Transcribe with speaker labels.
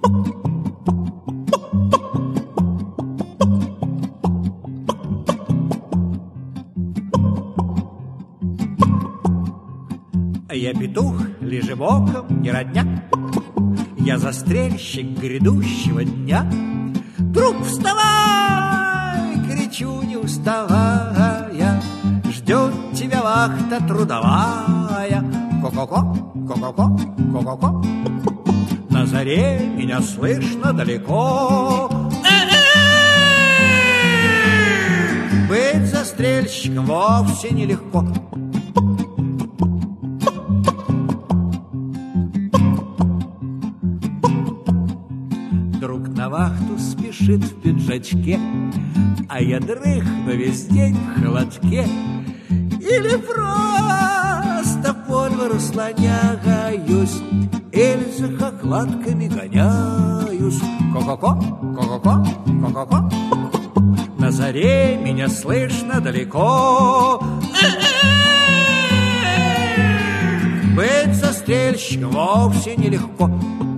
Speaker 1: Я петух, лежебоком, не родня. Я застрельщик грядущего дня. Друг, вставай, кричу, не уставая, ждет тебя вахта трудовая. Ко-ко-ко, ко-ко-ко, ко-ко-ко. На заре меня слышно далеко. Быть застрельщиком вовсе нелегко. Друг на вахту спешит в пиджачке, а я дрыхну весь день в холодке. Или просто по двору слоняюсь, или за хохлатками гоняюсь. Ко-ко-ко, ко-ко-ко, ко-ко-ко. На заре меня слышно далеко. Быть застрельщиком вовсе нелегко.